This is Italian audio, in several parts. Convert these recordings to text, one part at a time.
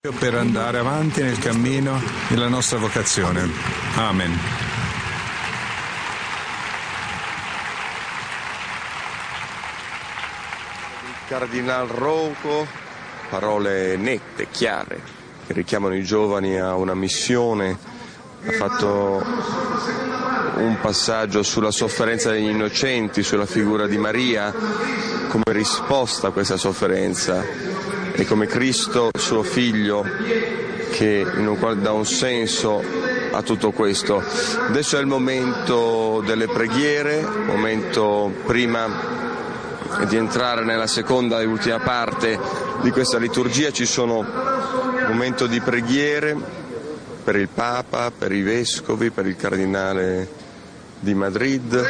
per andare avanti nel cammino della nostra vocazione. Amen. Il Cardinal Rocco, parole nette, chiare, che richiamano i giovani a una missione. Ha fatto un passaggio sulla sofferenza degli innocenti, sulla figura di Maria, come risposta a questa sofferenza, e come Cristo, suo figlio, che dà un senso a tutto questo. Adesso è il momento delle preghiere, momento prima di entrare nella seconda e ultima parte di questa liturgia. Ci sono un momento di preghiere per il Papa, per i Vescovi, per il Cardinale di Madrid.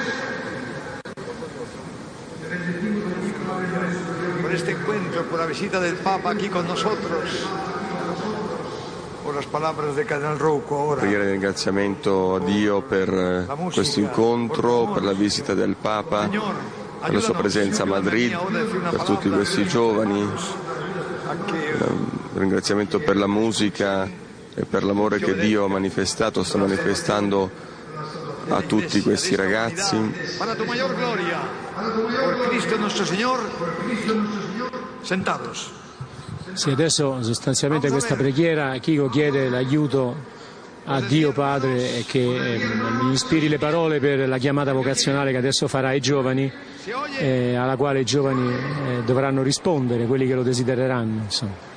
Por este encuentro, por la visita del Papa aquí con nosotros, por las palabras del Cardinal Rocco ora. Preghiera di ringraziamento a Dio per questo incontro, per la visita del Papa, per la sua presenza a Madrid, per tutti questi giovani. Ringraziamento per la musica e per l'amore che Dio ha manifestato, sta manifestando a tutti questi ragazzi. Para tu mayor gloria, por Cristo nuestro Señor, sentados. Sì, adesso sostanzialmente questa preghiera Chico chiede l'aiuto a Dio Padre che gli ispiri le parole per la chiamata vocazionale che adesso farà ai giovani, alla quale i giovani dovranno rispondere, quelli che lo desidereranno, insomma.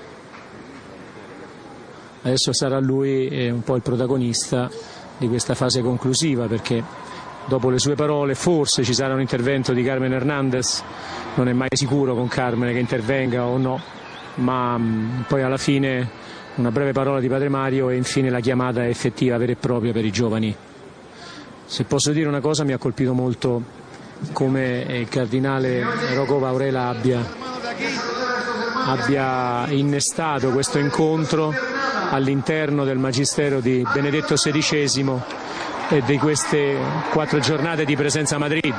Adesso sarà lui un po' il protagonista di questa fase conclusiva, perché dopo le sue parole forse ci sarà un intervento di Carmen Hernandez, non è mai sicuro con Carmen che intervenga o no, ma poi alla fine una breve parola di Padre Mario e infine la chiamata effettiva vera e propria per i giovani. Se posso dire una cosa, mi ha colpito molto come il Cardinale Rocco Vaurela abbia innestato questo incontro all'interno del Magistero di Benedetto XVI e di queste 4 giornate di presenza a Madrid,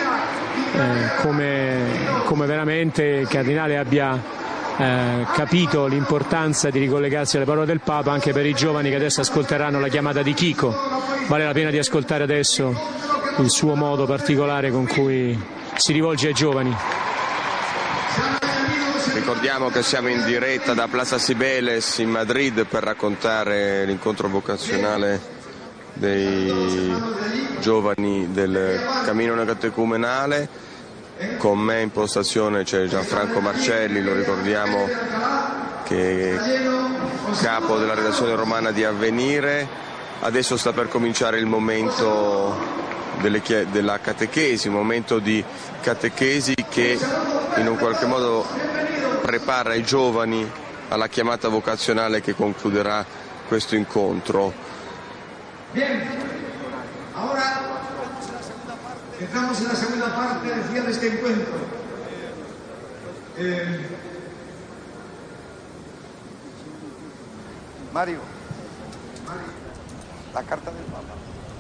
come veramente il Cardinale abbia capito l'importanza di ricollegarsi alle parole del Papa anche per i giovani che adesso ascolteranno la chiamata di Chico. Vale la pena di ascoltare adesso il suo modo particolare con cui si rivolge ai giovani. Ricordiamo che siamo in diretta da Plaza Cibeles in Madrid per raccontare l'incontro vocazionale dei giovani del cammino neocatecumenale. Con me in postazione c'è Gianfranco Marcelli, lo ricordiamo, che è capo della redazione romana di Avvenire. Adesso sta per cominciare il momento della catechesi, un momento di catechesi che in un qualche modo prepara i giovani alla chiamata vocazionale che concluderà questo incontro. Ahora entramos en la segunda parte, decía, de este encuentro. Mario, la carta del Papa.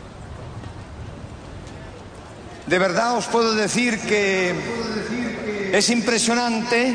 De verdad os puedo decir que es impresionante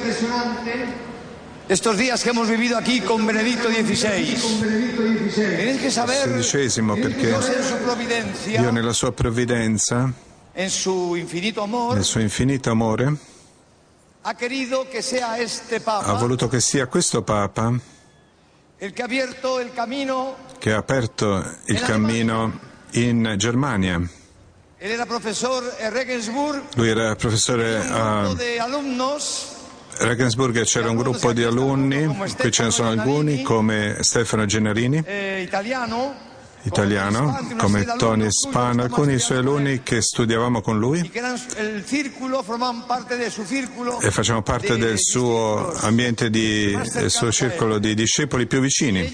estos días que hemos vivido aquí con Benedetto XVI. Tenéis que saber XVI, perché Dios en su providencia, Dio nella sua provvidenza, en su infinito amor, nel suo infinito amore, ha querido que sea este ha Papa voluto che sia questo Papa el que ha abierto el camino. che ha aperto il cammino in Germania. Él era profesor en Regensburg. Lui era professore a De alumnos Regensburg e c'era un gruppo di alunni, qui ce ne sono alcuni come Stefano Gennarini, italiano, come Tony Spano, alcuni suoi alunni che studiavamo con lui e facevamo parte del suo ambiente, del suo circolo di discepoli più vicini,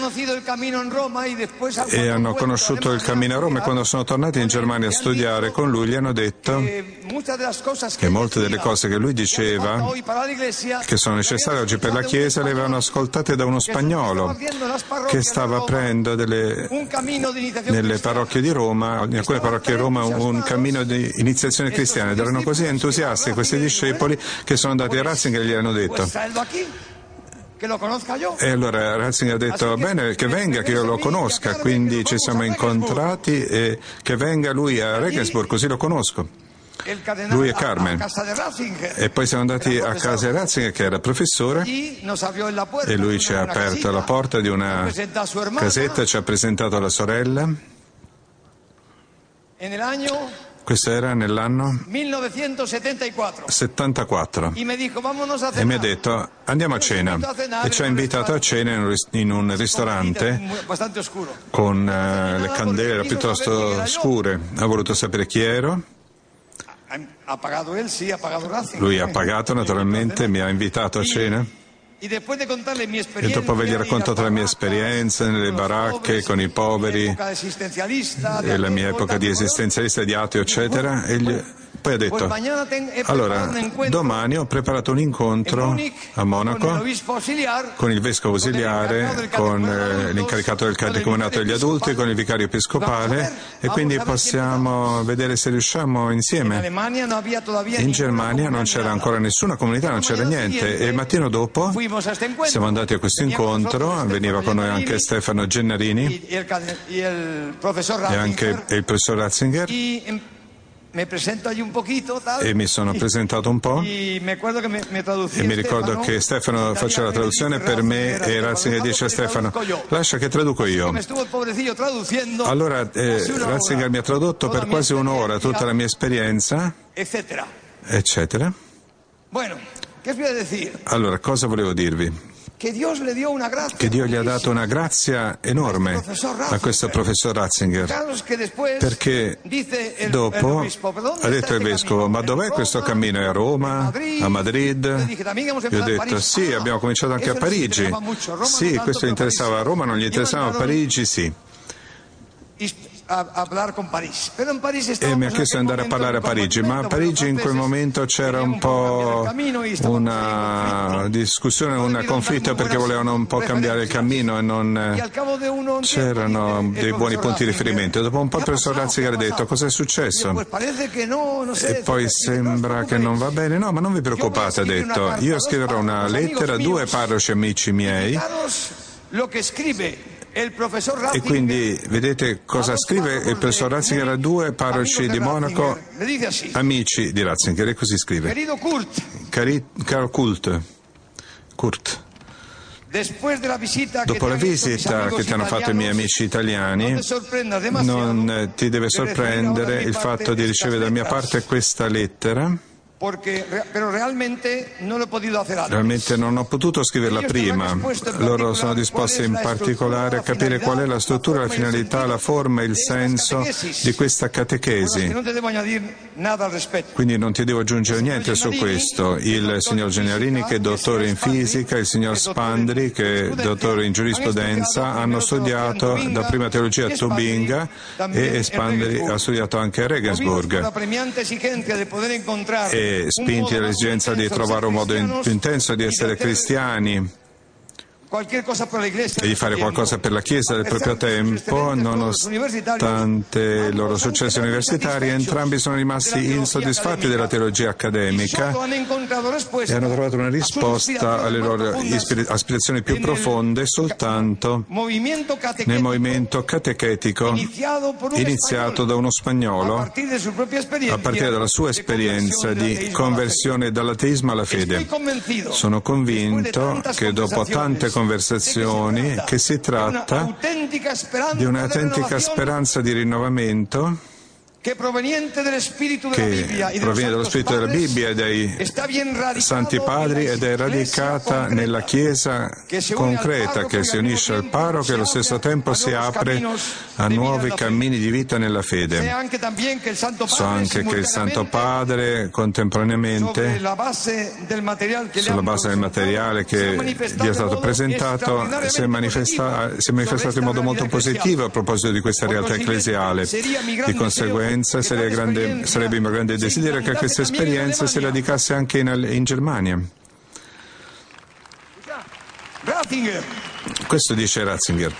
e hanno conosciuto il cammino a Roma, e quando sono tornati in Germania a studiare con lui gli hanno detto che molte delle cose che lui diceva che sono necessarie oggi per la Chiesa le avevano ascoltate da uno spagnolo che stava aprendo nelle parrocchie di Roma, in alcune parrocchie di Roma, un cammino di iniziazione cristiana, ed erano così entusiasti questi discepoli che sono andati a Ratzinger e gli hanno detto: E allora Ratzinger ha detto, bene, che venga, che io lo conosca, quindi ci siamo incontrati e che venga lui a Regensburg, così lo conosco. Lui e Carmen. E poi siamo andati a casa di Ratzinger, che era professore, e lui ci ha aperto la porta di una casetta, ci ha presentato la sorella. Questo era nell'anno 1974 e mi ha detto andiamo a cena e ci ha invitato a cena in un ristorante con le candele era piuttosto scure. Ha voluto sapere chi ero. Lui ha pagato naturalmente, mi ha invitato a cena. E dopo avergli raccontato la mia esperienza nelle baracche con i poveri e la mia epoca di esistenzialista, di ateo, eccetera, poi ha detto, allora, domani ho preparato un incontro a Monaco con il vescovo ausiliare, con l'incaricato del catecumenato degli adulti, con il vicario episcopale e quindi possiamo vedere se riusciamo insieme. In Germania non c'era ancora nessuna comunità, non c'era niente e il mattino dopo siamo andati a questo incontro, veniva con noi anche Stefano Gennarini e anche il professor Ratzinger. E mi sono presentato un po' e mi ricordo che Stefano faceva la traduzione per me e Ratzinger dice a Stefano lascia che traduco io. Allora Ratzinger mi ha tradotto per quasi un'ora tutta la mia esperienza, eccetera. Allora, cosa volevo dirvi? Che Dio gli ha dato una grazia enorme a questo professor Ratzinger, perché dopo ha detto il vescovo, ma dov'è questo cammino? È a Roma? A Madrid? Gli ho detto, sì, abbiamo cominciato anche a Parigi. Sì, questo interessava a Roma, non gli interessava a Parigi, sì. E mi ha chiesto di andare a parlare a Parigi, ma a Parigi in quel momento c'era un po' una discussione, un conflitto perché volevano un po' cambiare il cammino e non c'erano dei buoni punti di riferimento. Dopo un po' il professor Ratzinger ha detto cosa è successo e poi sembra che non va bene. No, ma non vi preoccupate, ha detto, io scriverò una lettera a 2 parroci amici miei. E quindi vedete cosa scrive il professor Ratzinger a 2 parroci di Monaco, amici di Ratzinger, e così scrive. Caro Kurt, dopo la visita che ti hanno fatto i miei amici italiani, non ti deve sorprendere il fatto di ricevere da mia parte questa lettera. Realmente non ho potuto scriverla prima. Loro sono disposti in particolare a capire qual è la struttura, la finalità, la forma e il senso di questa catechesi. Quindi non ti devo aggiungere niente su questo. Il signor Gennarini, che è dottore in fisica, il signor Spandri, che è dottore in giurisprudenza, hanno studiato da prima teologia a Tubinga e Spandri ha studiato anche a Regensburg. E spinti dall'esigenza di trovare un modo più intenso di essere cristiani e di fare qualcosa per la Chiesa del proprio tempo, nonostante il loro successo universitario, entrambi sono rimasti insoddisfatti della teologia accademica e hanno trovato una risposta alle loro aspirazioni più profonde soltanto nel movimento catechetico iniziato da uno spagnolo a partire dalla sua esperienza di conversione dall'ateismo alla fede. Sono convinto che dopo tante conversazioni che si tratta di un'autentica speranza di rinnovamento che proviene dallo Spirito della Bibbia e dai Santi Padri ed è radicata nella Chiesa concreta che si unisce al parroco e allo stesso tempo si apre a nuovi cammini di vita nella fede. So anche che il Santo Padre contemporaneamente, sulla base del materiale che gli è stato presentato, si è manifestato in modo molto positivo a proposito di questa realtà ecclesiale. Di conseguenza sarebbe un grande desiderio che questa esperienza si radicasse anche in Germania. Questo dice Ratzinger,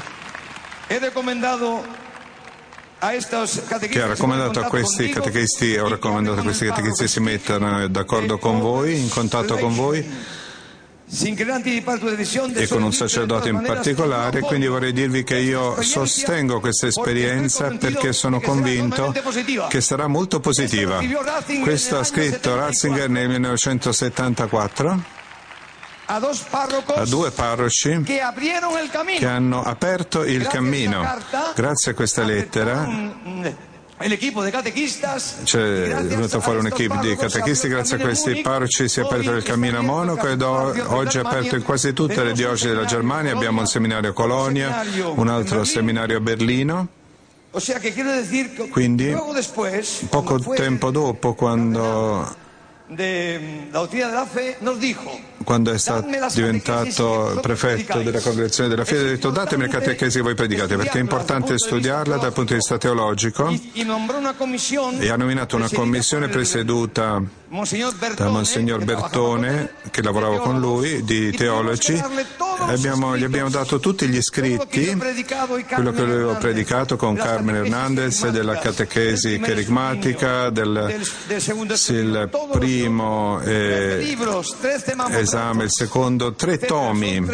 che ha raccomandato a questi catechesti, si mettano d'accordo con voi, in contatto con voi, e con un sacerdote in particolare, quindi vorrei dirvi che io sostengo questa esperienza perché sono convinto che sarà molto positiva. Questo ha scritto Ratzinger nel 1974 a due parroci che hanno aperto il cammino. Grazie a questa lettera c'è venuto fuori un'equipe di catechisti, grazie a questi parroci si è aperto il cammino a Monaco ed oggi è aperto in quasi tutte le diocesi della Germania. Abbiamo un seminario a Colonia, un altro seminario a Berlino. Quindi poco tempo dopo, quando è stato diventato prefetto della Congregazione della Fede, ha detto: datemi le catechesi che voi predicate, perché è importante studiarla dal punto di vista teologico, e ha nominato una commissione presieduta da Monsignor Bertone, che lavorava con lui, di teologi. Gli abbiamo dato tutti gli scritti, quello che lui aveva predicato con Carmen Hernandez, della catechesi kerigmatica, il primo esame, il secondo, 3 tomi,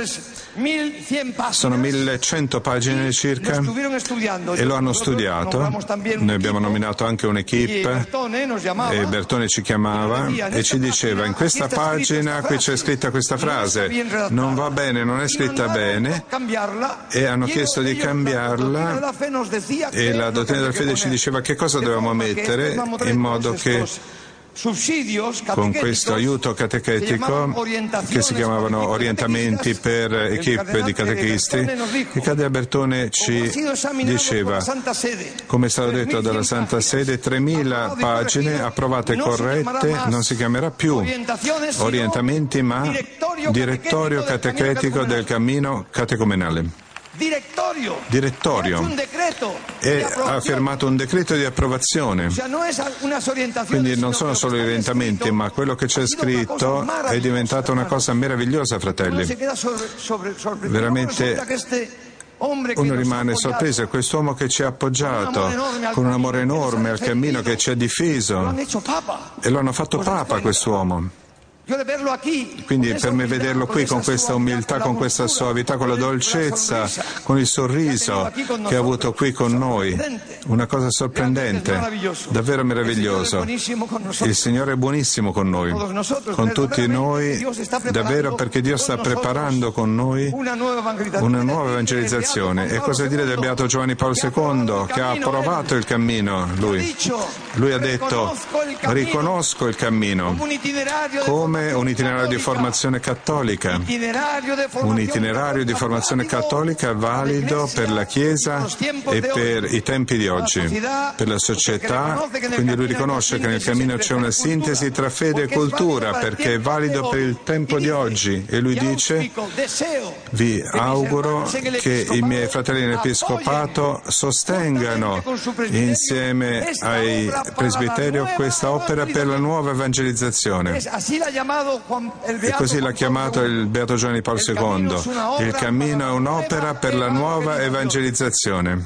sono 1100 pagine circa, e lo hanno studiato. Noi abbiamo nominato anche un'equipe e Bertone ci chiamava e ci diceva: in questa pagina qui c'è scritta questa frase, non va bene, non è scritta bene, e hanno chiesto di cambiarla, e la dottrina della fede ci diceva che cosa dovevamo mettere, in modo che con questo aiuto catechetico, che si chiamavano orientamenti per equipe di catechisti, il Cardinale Bertone ci diceva, come è stato detto dalla Santa Sede, 3000 pagine approvate corrette, non si chiamerà più orientamenti ma direttorio catechetico del cammino catecumenale. Direttorio, e ha firmato un decreto di approvazione, quindi non sono solo gli orientamenti, ma quello che c'è scritto è diventata una cosa meravigliosa, fratelli. Veramente uno rimane sorpreso, è quest'uomo che ci ha appoggiato con un amore enorme al cammino, che ci ha difeso, e lo hanno fatto Papa quest'uomo. Quindi per me vederlo qui con questa umiltà, con questa suavità, con la dolcezza, con il sorriso che ha avuto qui con noi, una cosa sorprendente, davvero meraviglioso. Il Signore è buonissimo con noi, con tutti noi, davvero, perché Dio sta preparando con noi una nuova evangelizzazione. E cosa dire del Beato Giovanni Paolo II, che ha approvato il cammino? Lui ha detto: riconosco il cammino come un itinerario di formazione cattolica, valido per la Chiesa e per i tempi di oggi, per la società. Quindi lui riconosce che nel cammino c'è una sintesi tra fede e cultura, perché è valido per il tempo di oggi, e lui dice: vi auguro che i miei fratelli nell'Episcopato sostengano insieme ai presbiteri questa opera per la nuova evangelizzazione. E così l'ha chiamato il Beato Giovanni Paolo II. Il cammino è un'opera per la nuova evangelizzazione.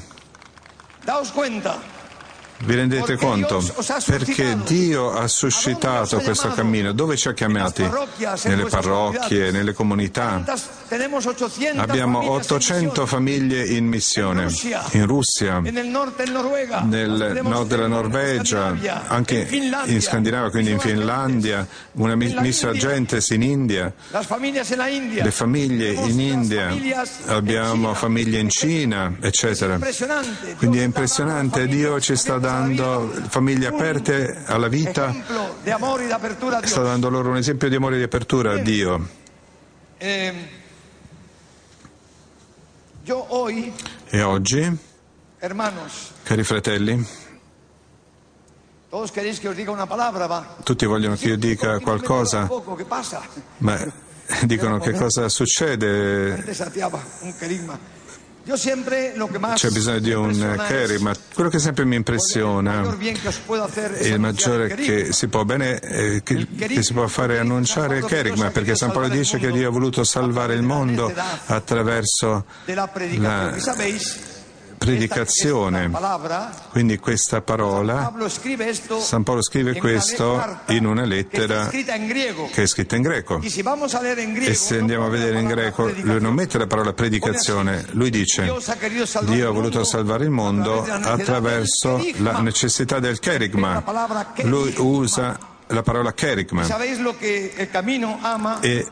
Vi rendete conto? Perché Dio ha suscitato questo cammino. Dove ci ha chiamati? Nelle parrocchie, nelle comunità. Abbiamo 800 famiglie in missione, in Russia, nel nord della Norvegia, anche in Scandinavia, quindi in Finlandia, una missa Gentes in India, le famiglie in India, abbiamo famiglie in Cina, eccetera. Quindi è impressionante, Dio ci sta dando famiglie aperte alla vita, sta dando loro un esempio di amore e di apertura a Dio. E oggi, cari fratelli, tutti vogliono che io dica qualcosa, ma dicono che cosa succede. C'è bisogno di un kerigma. Quello che sempre mi impressiona, il maggiore che si può che si può fare è annunciare il kerigma, perché San Paolo dice che Dio ha voluto salvare il mondo attraverso la predicazione. Quindi questa parola, San Paolo scrive questo in una lettera che è scritta in greco. E se andiamo a vedere in greco, lui non mette la parola predicazione, lui dice: Dio ha voluto salvare il mondo attraverso la necessità del kerygma. Lui usa la parola kerygma. E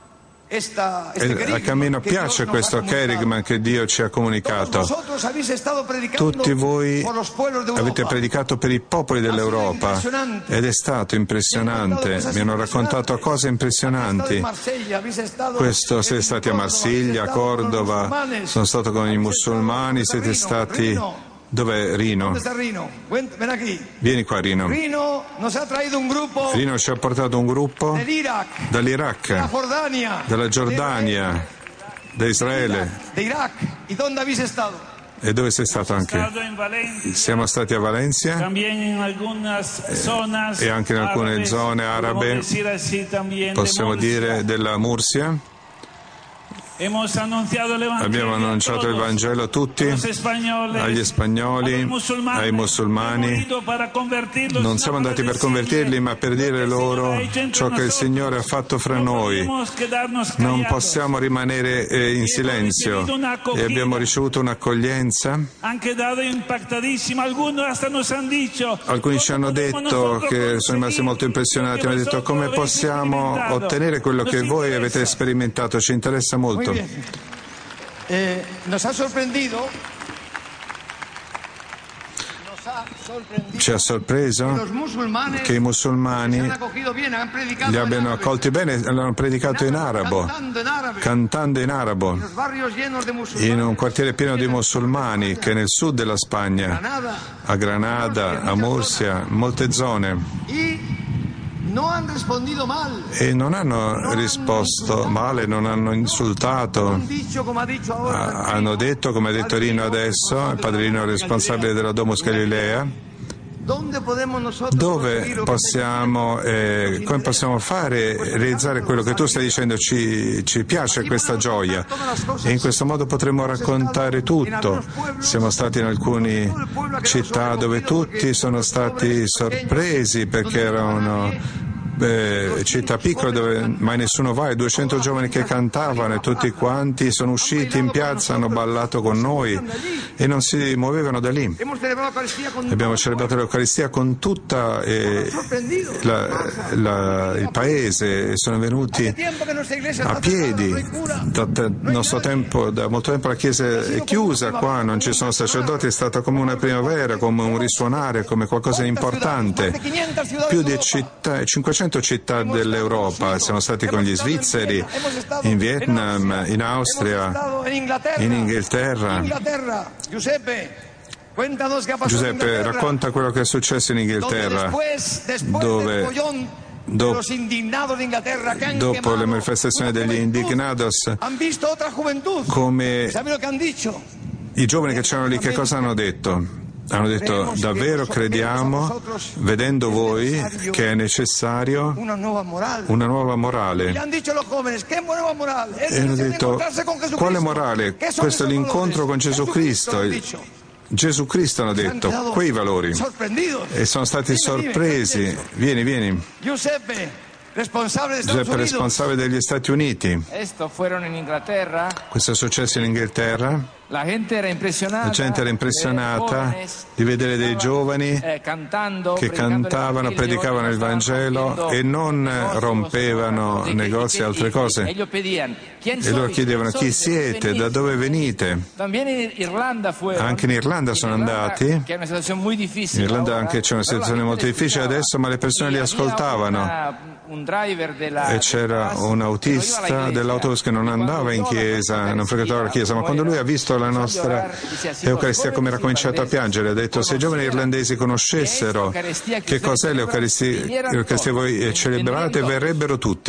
al cammino piace questo kerygma che Dio ci ha comunicato. Tutti voi avete predicato per i popoli dell'Europa ed è stato impressionante, mi hanno raccontato cose impressionanti. Siete stati a Marsiglia, a Cordova, sono stato con i musulmani, siete stati... Dov'è Rino? Vieni qua, Rino. Rino ci ha portato un gruppo dall'Iraq, dalla Giordania, da Israele. E dove sei stato anche? Siamo stati a Valencia e anche in alcune zone arabe, possiamo dire della Mursia. Abbiamo annunciato il Vangelo a tutti, agli spagnoli, ai musulmani. Non siamo andati per convertirli, ma per dire loro ciò che il Signore ha fatto fra noi. Non possiamo rimanere in silenzio e abbiamo ricevuto un'accoglienza. Alcuni ci hanno detto che sono rimasti molto impressionati, mi hanno detto: come possiamo ottenere quello che voi avete sperimentato? Ci interessa molto. Ci ha sorpreso che i musulmani li abbiano accolti bene, l'hanno predicato in arabo, cantando in arabo, in un quartiere pieno di musulmani che è nel sud della Spagna, a Granada, a Murcia, molte zone. E non hanno risposto male, non hanno insultato, hanno detto, come ha detto Rino adesso, il padrino responsabile della Domus Galilea, dove possiamo, come possiamo fare, realizzare quello che tu stai dicendo, ci piace questa gioia e in questo modo potremo raccontare tutto. Siamo stati in alcune città dove tutti sono stati sorpresi perché erano città piccole dove mai nessuno va, e 200 giovani che cantavano e tutti quanti sono usciti in piazza, hanno ballato con noi e non si muovevano da lì. Abbiamo celebrato l'Eucaristia con tutto il paese e sono venuti a piedi. Da molto tempo la chiesa è chiusa qua, non ci sono sacerdoti, è stata come una primavera, come un risuonare, come qualcosa di importante. Più di 500 città dell'Europa, siamo stati con gli svizzeri, in Vietnam, in Austria, in Inghilterra. Giuseppe, racconta quello che è successo in Inghilterra, dove dopo le manifestazioni degli indignados, come i giovani che c'erano lì, che cosa hanno detto? Hanno detto: davvero crediamo, vedendo voi, che è necessario una nuova morale. E hanno detto: quale morale? Questo è l'incontro con Gesù Cristo. Gesù Cristo, hanno detto, quei valori. E sono stati sorpresi. Vieni. Giuseppe, responsabile degli Stati Uniti. Questo è successo in Inghilterra. La gente era impressionata di vedere dei giovani che cantavano, predicavano il Vangelo e non rompevano negozi e altre cose. E loro chiedevano: chi siete? Da dove venite? Anche in Irlanda sono andati. In Irlanda anche c'è una situazione molto difficile adesso, ma le persone li ascoltavano. E c'era un autista dell'autobus che non andava in chiesa, non frequentava la chiesa, ma quando lui ha visto la nostra Eucaristia, come era cominciato a piangere, ha detto: se i giovani irlandesi conoscessero che cos'è l'Eucaristia voi celebrate, verrebbero tutti.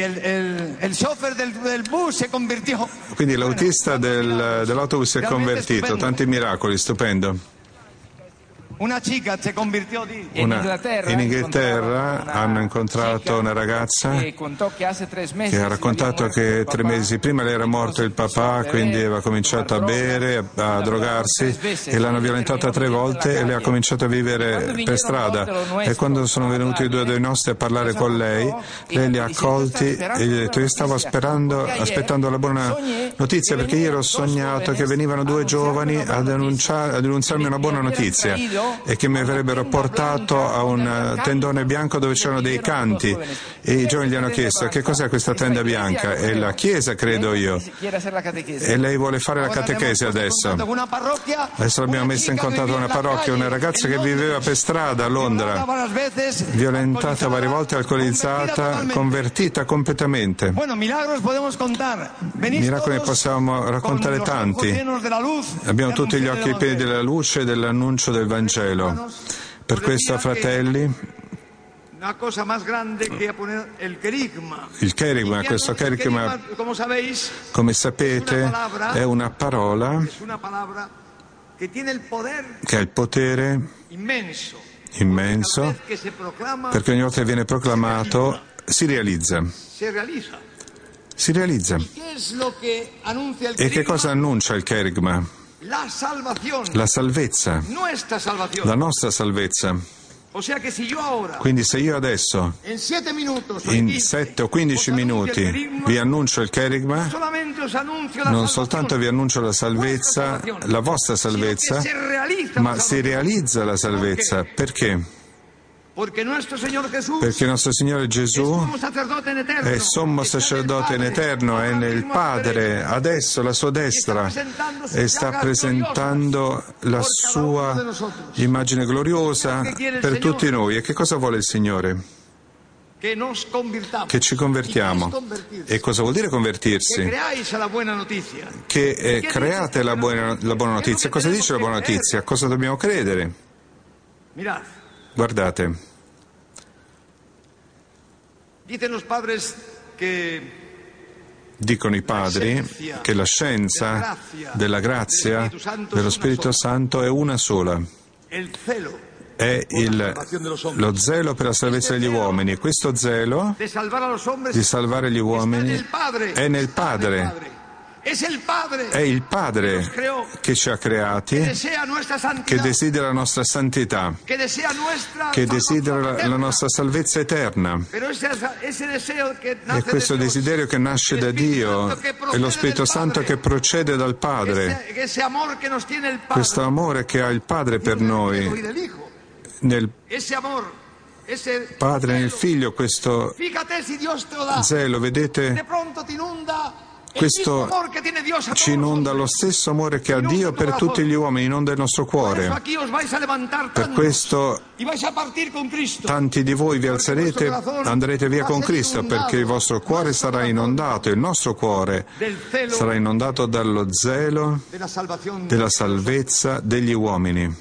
Quindi l'autista dell'autobus si è convertito, tanti miracoli, stupendo. In Inghilterra hanno incontrato una ragazza che ha raccontato che 3 mesi prima le era morto il papà, quindi aveva cominciato a bere, a drogarsi, e l'hanno violentata 3 volte e lei ha cominciato a vivere per strada. E quando sono venuti 2 dei nostri a parlare con lei li ha accolti e gli ha detto: io stavo aspettando la buona notizia, perché io ero sognato che venivano 2 giovani a denunciarmi una buona notizia e che mi avrebbero portato a un tendone bianco dove c'erano dei canti, e i giovani gli hanno chiesto: che cos'è questa tenda bianca? È la chiesa, credo io, e lei vuole fare la catechesi adesso l'abbiamo messa in contatto con una parrocchia, una ragazza che viveva per strada a Londra, violentata varie volte, alcolizzata, convertita completamente. Miracoli ne possiamo raccontare tanti. Abbiamo tutti gli occhi pieni della luce e dell'annuncio del Vangelo. Per questo, fratelli, il kerigma, questo kerigma, come sapete, è una parola che ha il potere immenso, perché ogni volta che viene proclamato si realizza. E che cosa annuncia il kerigma? La salvezza, la nostra salvezza. Quindi se io adesso, in 7 o 15 minuti, vi annuncio il kerigma, non soltanto vi annuncio la salvezza, la vostra salvezza, ma si realizza la salvezza. Perché? Perché il nostro Signore Gesù è sommo sacerdote in eterno, è nel Padre, adesso alla sua destra, e sta presentando la sua immagine gloriosa per tutti noi. E che cosa vuole il Signore? Che ci convertiamo. E cosa vuol dire convertirsi? Che create la buona notizia. Cosa dice la buona notizia? Cosa dobbiamo credere? Guardate, dicono i padri che la scienza della grazia dello Spirito Santo è una sola. È lo zelo per la salvezza degli uomini. E questo zelo di salvare gli uomini è nel Padre. È il Padre che ci ha creati, che desidera la nostra santità, che desidera la nostra salvezza eterna. E questo desiderio che nasce da Dio è lo Spirito Santo che procede dal Padre. Questo amore che ha il Padre per noi, nel Padre e nel Figlio, questo zelo, vedete? Questo ci inonda lo stesso amore che ha Dio per tutti gli uomini, inonda il nostro cuore. Per questo tanti di voi vi alzerete, andrete via con Cristo, perché il vostro cuore sarà inondato, il nostro cuore sarà inondato dallo zelo della salvezza degli uomini.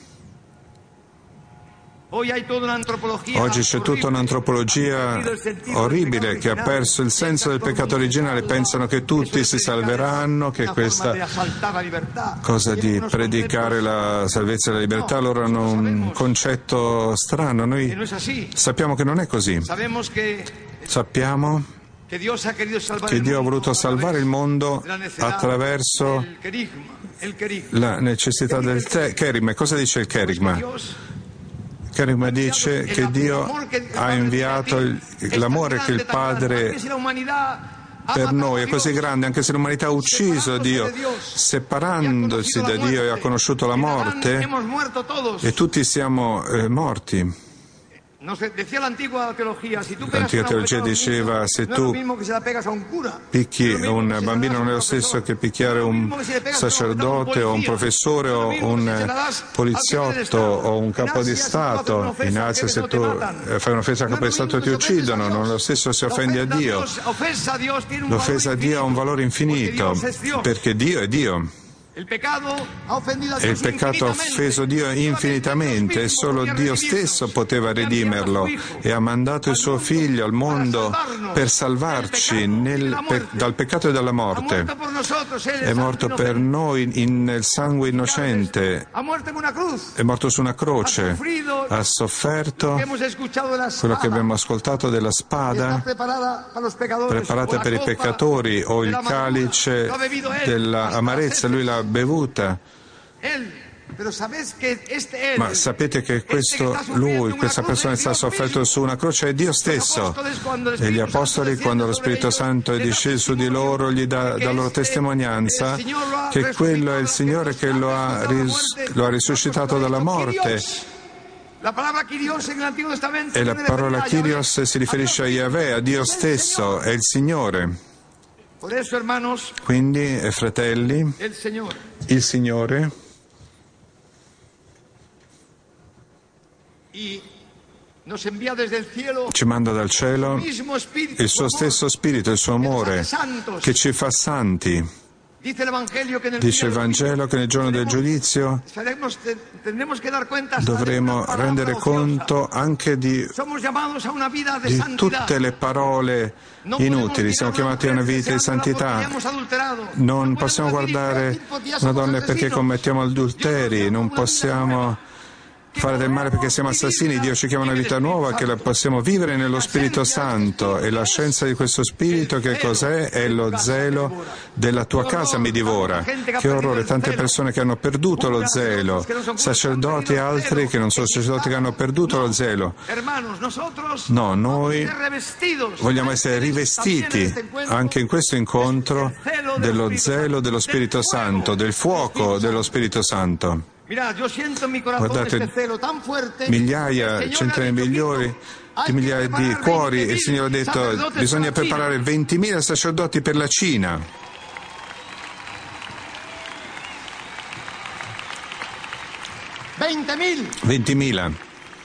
Oggi c'è tutta un'antropologia orribile che ha perso il senso del peccato originale. Pensano che tutti si salveranno, che questa cosa di predicare la salvezza e la libertà, loro hanno un concetto strano. Noi sappiamo che non è così. Sappiamo che Dio ha voluto salvare il mondo attraverso la necessità del kerigma. Cosa dice il kerigma? Kerigma dice che Dio ha inviato l'amore che il Padre per noi è così grande, anche se l'umanità ha ucciso Dio, separandosi da Dio, e ha conosciuto la morte, e tutti siamo morti. L'antica teologia diceva: se tu picchi un bambino non è lo stesso che picchiare un sacerdote o un professore o un poliziotto o un capo di Stato. In Asia, se tu fai un'offesa al capo di Stato ti uccidono, non è lo stesso se offendi a Dio. L'offesa a Dio ha un valore infinito, perché Dio è Dio. E il peccato ha offeso Dio infinitamente e solo Dio stesso poteva redimerlo e ha mandato il suo Figlio al mondo per salvarci dal peccato e dalla morte. È morto per noi nel sangue innocente, è morto su una croce, ha sofferto quello che abbiamo ascoltato della spada preparata per i peccatori o il calice dell'amarezza, lui l'ha bevuta. Ma sapete che questa persona sta soffrendo su una croce è Dio stesso. E gli apostoli, quando lo Spirito Santo è disceso su di loro, gli dà loro testimonianza che quello è il Signore che lo ha risuscitato dalla morte. E la parola Kyrios si riferisce a Yahweh, a Dio stesso, è il Signore. Quindi, fratelli, il Signore ci manda dal cielo il suo stesso Spirito, il suo amore, che ci fa santi. Dice il Vangelo che nel giorno del giudizio dovremo rendere conto anche di tutte le parole inutili. Siamo chiamati a una vita di santità. Non possiamo guardare una donna perché commettiamo adulteri, non possiamo fare del male perché siamo assassini. Dio ci chiama a una vita nuova che la possiamo vivere nello Spirito Santo, e la scienza di questo Spirito che cos'è? È lo zelo della tua casa mi divora. Che orrore, tante persone che hanno perduto lo zelo, sacerdoti e altri che non sono sacerdoti che hanno perduto lo zelo. No, noi vogliamo essere rivestiti anche in questo incontro dello zelo dello Spirito Santo, del fuoco dello Spirito Santo. Guardate, migliaia, centinaia di migliaia di cuori, il Signore ha detto bisogna preparare 20.000 sacerdoti per la Cina. 20.000.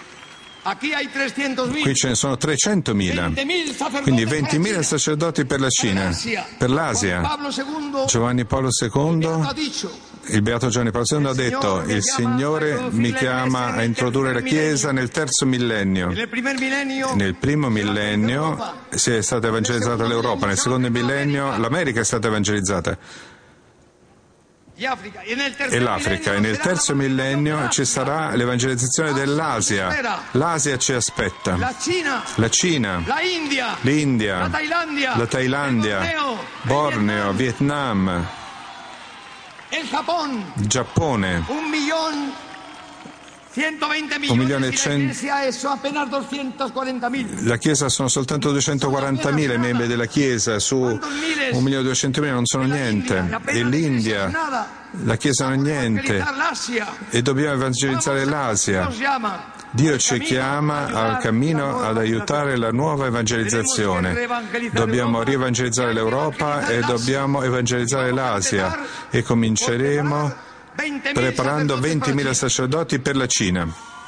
Qui ce ne sono 300.000, quindi 20.000 sacerdoti per la Cina, per l'Asia. Giovanni Paolo II, il Beato Giovanni Paolo II ha detto: il Signore mi chiama a introdurre la Chiesa nel terzo millennio. Nel primo millennio si è stata evangelizzata l'Europa, nel secondo millennio l'America è stata evangelizzata. E l'Africa, e nel terzo millennio ci sarà l'evangelizzazione dell'Asia. L'Asia ci aspetta. La Cina, l'India, la Thailandia, Borneo, Vietnam, il Giappone. 1.100.000. La Chiesa sono soltanto 240.000 i membri della Chiesa, su 1.200.000 non sono niente. E l'India, la Chiesa non è niente. E dobbiamo evangelizzare l'Asia. Dio ci chiama al cammino ad aiutare la nuova evangelizzazione. Dobbiamo rievangelizzare l'Europa e dobbiamo evangelizzare l'Asia. E cominceremo preparando 20.000 sacerdoti per la Cina.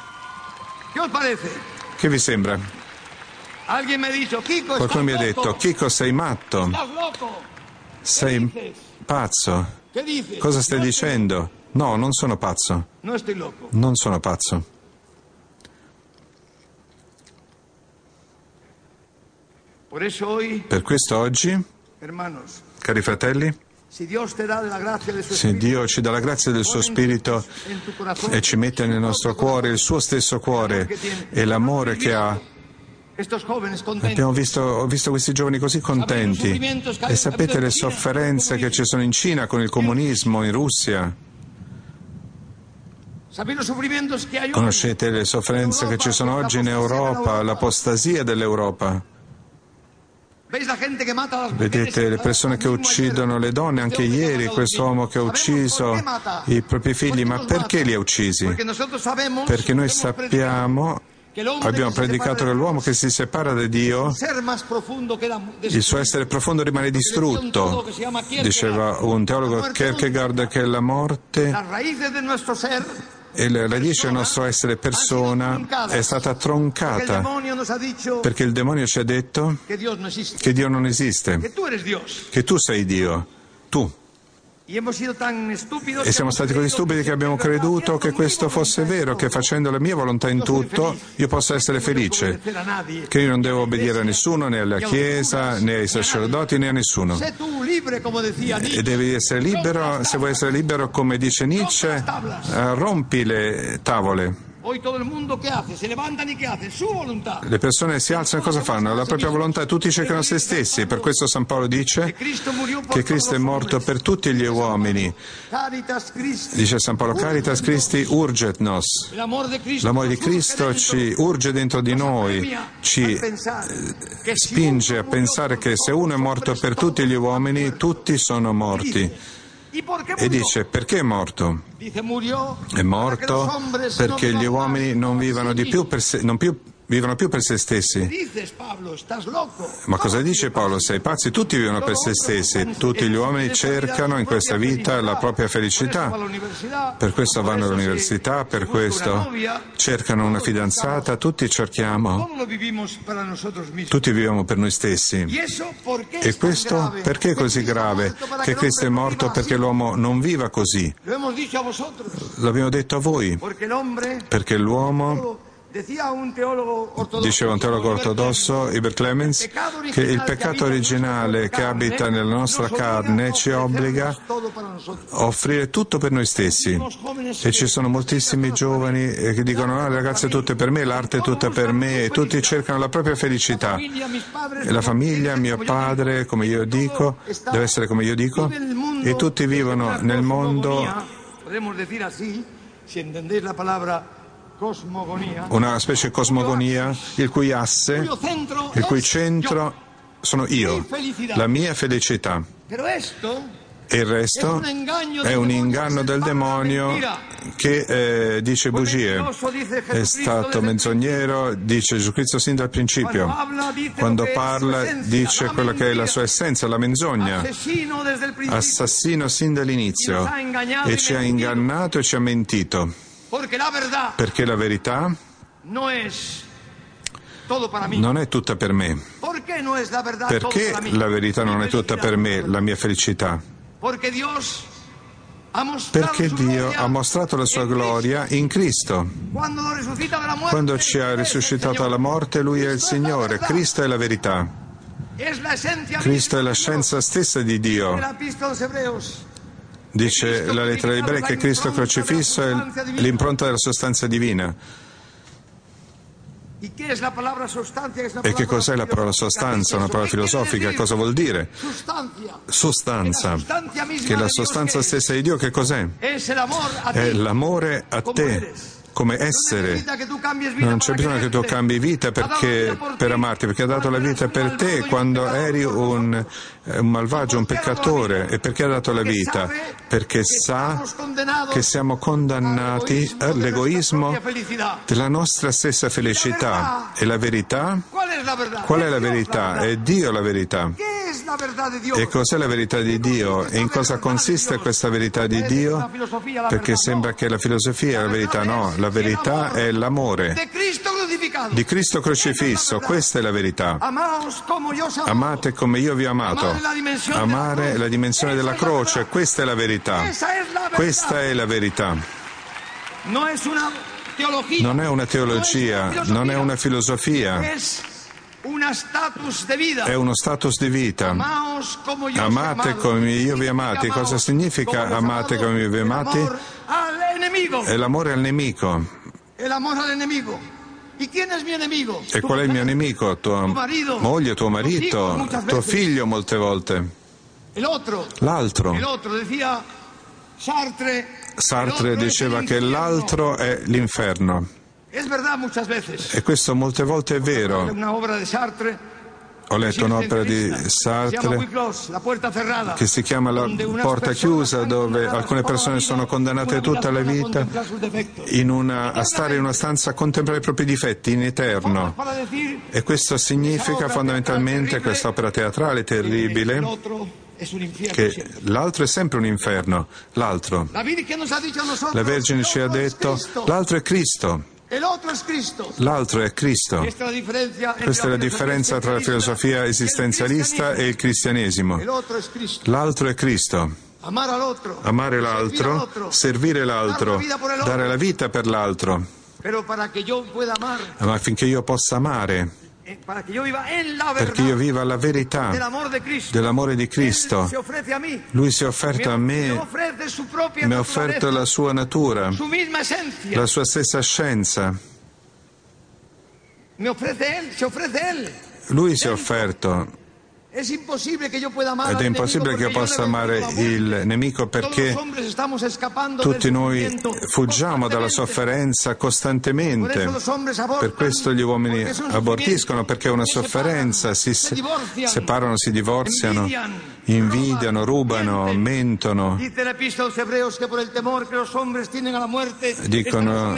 Che vi sembra? Qualcuno mi ha detto: Chico, sei matto? Sei pazzo? Cosa stai dicendo? No, non sono pazzo. Non sono pazzo. Per questo oggi, cari fratelli, se Dio ci dà la grazia del suo Spirito e ci mette nel nostro cuore il suo stesso cuore e l'amore che ha, ho visto questi giovani così contenti. E sapete le sofferenze che ci sono in Cina con il comunismo, in Russia? Conoscete le sofferenze che ci sono oggi in Europa, l'apostasia dell'Europa? Vedete le persone che uccidono le donne, anche ieri questo uomo che ha ucciso i propri figli. Ma perché li ha uccisi? Perché noi sappiamo, abbiamo predicato che l'uomo che si separa da Dio, il suo essere profondo rimane distrutto. Diceva un teologo Kierkegaard che la morte e la radice del nostro essere persona è stata troncata, perché il demonio ci ha detto che Dio non esiste, che tu sei Dio, tu. E siamo stati così stupidi che abbiamo creduto che questo fosse vero, che facendo la mia volontà in tutto io possa essere felice, che io non devo obbedire a nessuno, né alla Chiesa, né ai sacerdoti, né a nessuno. E devi essere libero, se vuoi essere libero, come dice Nietzsche, rompi le tavole. Le persone si alzano e cosa fanno? La propria volontà, tutti cercano se stessi. Per questo San Paolo dice che Cristo è morto per tutti gli uomini. Dice San Paolo, Caritas Christi urget nos. L'amore di Cristo ci urge dentro di noi, ci spinge a pensare che se uno è morto per tutti gli uomini, tutti sono morti. E dice, perché è morto? È morto perché gli uomini non vivono più per se stessi. Ma cosa dice Paolo? Sei pazzi? Tutti vivono per se stessi. Tutti gli uomini cercano in questa vita la propria felicità. Per questo vanno all'università, per questo cercano una fidanzata. Tutti cerchiamo. Tutti viviamo per noi stessi. E questo perché è così grave? Che Cristo è morto perché l'uomo non viva così. L'abbiamo detto a voi. Perché l'uomo... Diceva un teologo ortodosso, Iber Clemens, che il peccato originale che abita nella nostra carne ci obbliga a offrire tutto per noi stessi. E ci sono moltissimi giovani che dicono, le ragazze tutte per me, l'arte è tutta per me, e tutti cercano la propria felicità. E la famiglia, mio padre, come io dico, deve essere come io dico, e tutti vivono nel mondo, una specie di cosmogonia, il cui asse, il cui centro sono io, la mia felicità. E il resto è un inganno del demonio che dice bugie. È stato menzognero, dice Gesù Cristo sin dal principio. Quando parla dice quella che è la sua essenza, la menzogna. Assassino sin dall'inizio. E ci ha ingannato e ci ha mentito. Perché la verità non è tutta per me. Perché la verità non è tutta per me, la mia felicità? Perché Dio ha mostrato la sua gloria in Cristo. Quando ci ha risuscitato dalla morte, Lui è il Signore, Cristo è la verità. Cristo è la scienza stessa di Dio. Dice la lettera ai Ebrei che Cristo crocifisso è l'impronta della sostanza divina. E che cos'è la parola sostanza? Una parola filosofica. Cosa vuol dire? Sostanza. Che la sostanza stessa di Dio che cos'è? È l'amore a te come essere. Non c'è bisogno che tu cambi vita per amarti, perché ha dato la vita per te quando eri un malvagio, un peccatore. E perché ha dato la vita? Perché sa che siamo condannati all'egoismo della nostra stessa felicità. E la verità? Qual è la verità? È Dio la verità. E cos'è la verità di Dio? E in cosa consiste questa verità di Dio? Perché sembra che la filosofia è la verità. No, la verità è l'amore di Cristo crocifisso. Questa è la verità. Amate come io vi ho amato. Amare la dimensione della croce. Questa è la verità. Questa è la verità. Non è una teologia, non è una filosofia. È uno status di vita. Amate come io vi ho amati. Cosa significa amate come io vi ho amati? È l'amore al nemico. E qual è il mio nemico? Tua moglie, tuo marito, tuo figlio molte volte. L'altro. Sartre diceva che l'altro è l'inferno. E questo molte volte è vero. Ho letto un'opera di Sartre che si chiama La porta chiusa, dove alcune persone sono condannate tutta la vita a stare in una stanza a contemplare i propri difetti in eterno. E questo significa fondamentalmente, quest'opera teatrale terribile, che l'altro è sempre un inferno. L'altro. La Vergine ci ha detto, l'altro è Cristo. L'altro è Cristo. Questa è la differenza tra la filosofia esistenzialista e il cristianesimo. L'altro è Cristo. amare l'altro, servire l'altro, dare la vita per l'altro. Ma affinché io possa amare, perché io viva la verità dell'amore di Cristo, Lui si è offerto a me, mi ha offerto la sua natura, la sua stessa scienza. Lui si è offerto. Ed è impossibile che io possa amare il nemico, perché tutti noi fuggiamo dalla sofferenza costantemente. Per questo gli uomini abortiscono, perché è una sofferenza, si separano, si divorziano, invidiano, rubano, mentono. Dicono,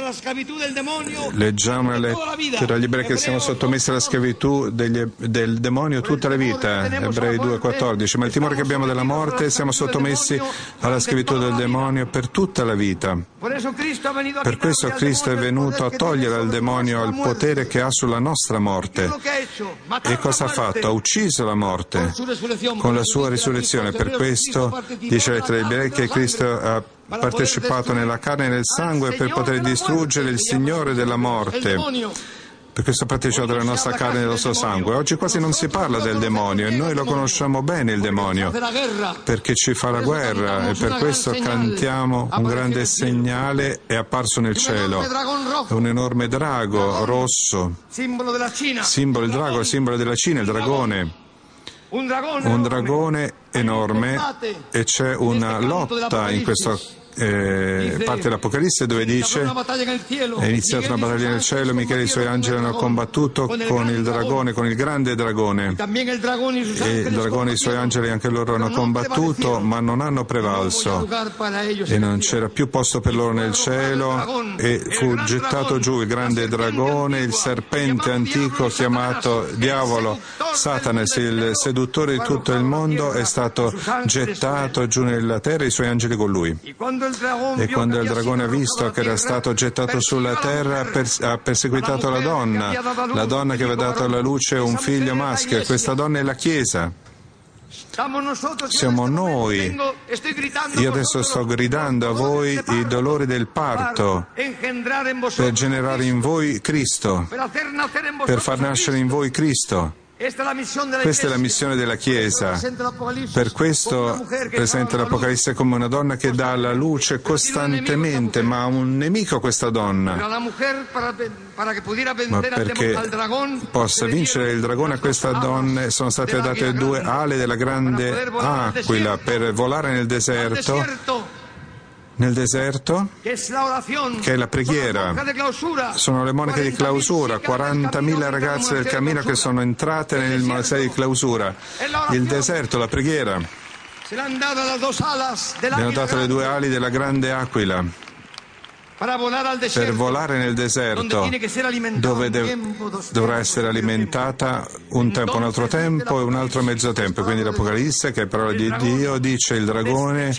leggiamo la lettera agli ebrei che siamo sottomessi alla schiavitù del demonio tutta la vita, Ebrei 2,14, ma il timore che abbiamo della morte, siamo sottomessi alla schiavitù del demonio per tutta la vita. Per questo Cristo è venuto a togliere al demonio il potere che ha sulla nostra morte. E cosa ha fatto? Ha ucciso la morte con la sua risurrezione. Per questo dice la lettera agli ebrei che Cristo ha partecipato nella carne e nel sangue per poter distruggere il Signore della morte. Per questo ha partecipato nella nostra carne e nel nostro sangue. Oggi quasi non si parla del demonio, e noi lo conosciamo bene il demonio, perché ci fa la guerra, e per questo cantiamo un grande segnale è apparso nel cielo. È un enorme drago rosso, simbolo del drago, simbolo della Cina, il dragone. Un dragone enorme, e c'è una lotta in questa parte dell'Apocalisse dove dice: è iniziata una battaglia nel cielo, Michele e i suoi angeli hanno combattuto con il dragone, con il grande dragone, e il dragone e i suoi angeli anche loro hanno combattuto, ma non hanno prevalso, e non c'era più posto per loro nel cielo, e fu gettato giù il grande dragone, il serpente antico chiamato diavolo, Satana, il seduttore di tutto il mondo, è stato gettato giù nella terra e i suoi angeli con lui. E quando il dragone ha visto che era stato gettato sulla terra, ha perseguitato la donna che aveva dato alla luce un figlio maschio, e questa donna è la Chiesa. Siamo noi. Io adesso sto gridando a voi i dolori del parto per generare in voi Cristo, per far nascere in voi Cristo. Questa è la missione della Chiesa. Per questo presenta l'Apocalisse come una donna che dà alla luce costantemente, ma ha un nemico questa donna. Ma perché possa vincere il dragone, a questa donna sono state date 2 ali della grande aquila per volare nel deserto, che è la preghiera. Sono le monache di clausura, 40.000 ragazze del cammino che sono entrate nel monastero di clausura. Il deserto, la preghiera. Le hanno dato le 2 ali della grande aquila per volare nel deserto, dove dovrà essere alimentata un tempo, un altro tempo e un altro mezzo tempo. Quindi l'Apocalisse, che è parola di Dio, dice: il dragone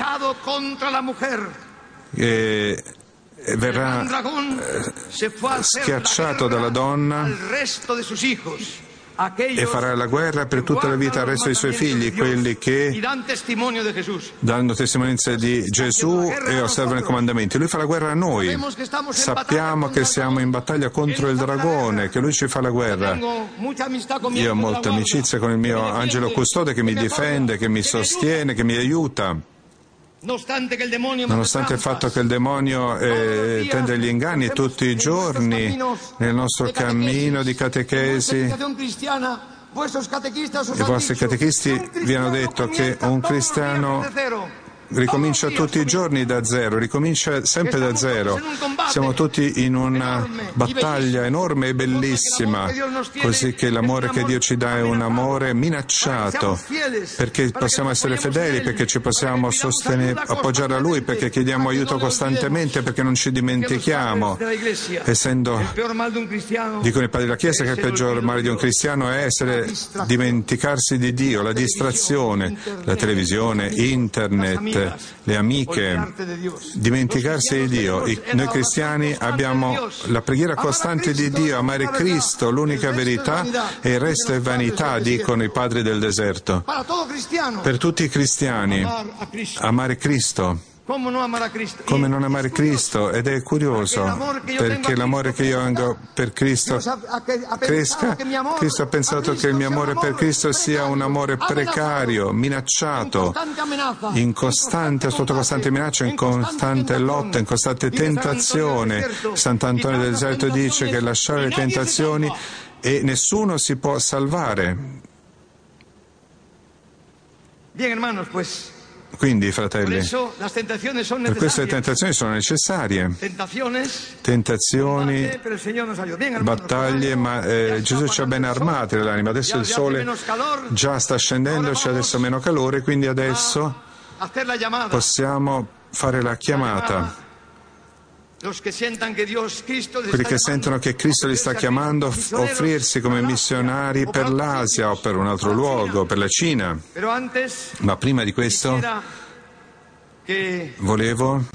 verrà schiacciato dalla donna e farà la guerra per tutta la vita al resto dei suoi figli, quelli che danno testimonianza di Gesù e osservano i comandamenti. Lui fa la guerra a noi. Sappiamo che siamo in battaglia contro il dragone, che lui ci fa la guerra. Io ho molta amicizia con il mio angelo custode che mi difende, che mi sostiene, che mi aiuta. Nonostante il fatto che il demonio tende agli inganni tutti i giorni nel nostro cammino di catechesi, i vostri catechisti vi hanno detto che un cristiano ricomincia tutti i giorni da zero, ricomincia sempre da zero. Siamo tutti in una battaglia enorme e bellissima, così che l'amore che Dio ci dà è un amore minacciato, perché possiamo essere fedeli, perché ci possiamo sostenere, appoggiare a Lui, perché chiediamo aiuto costantemente, perché non ci dimentichiamo. Essendo, dicono i padri della Chiesa, che il peggior male di un cristiano è dimenticarsi di Dio, la distrazione, la televisione, internet, amante, le amiche, dimenticarsi di Dio. Noi cristiani abbiamo la preghiera costante di Dio, amare Cristo, l'unica verità, e il resto è vanità, dicono i padri del deserto. Per tutti i cristiani, amare Cristo. Come non amare Cristo? Ed è curioso, perché l'amore che io ho per Cristo cresca. Cristo ha pensato che il mio amore per Cristo sia un amore precario, minacciato, sotto costante minaccia, in costante lotta, in costante tentazione. Sant'Antonio del Deserto dice che lasciare le tentazioni e nessuno si può salvare. Bien, hermanos, pues. Quindi, fratelli, per questo le tentazioni sono necessarie. Tentazioni, battaglie, ma Gesù ci ha ben armati nell'anima. Adesso il sole già sta scendendo, c'è adesso meno calore, quindi adesso possiamo fare la chiamata. Quelli che sentono che Cristo li sta chiamando a offrirsi come missionari per l'Asia o per un altro luogo, per la Cina. Ma prima di questo volevo